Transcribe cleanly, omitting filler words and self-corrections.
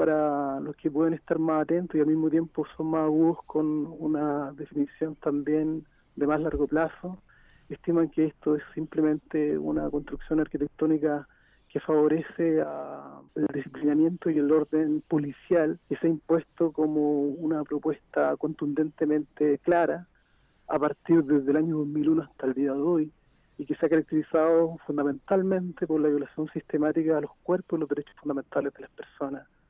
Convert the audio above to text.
para los que pueden estar más atentos y al mismo tiempo son más agudos con una definición también de más largo plazo, estiman que esto es simplemente una construcción arquitectónica que favorece el disciplinamiento y el orden policial que se ha impuesto como una propuesta contundentemente clara a partir desde el año 2001 hasta el día de hoy, y que se ha caracterizado fundamentalmente por la violación sistemática a los cuerpos y los derechos fundamentales de las personas.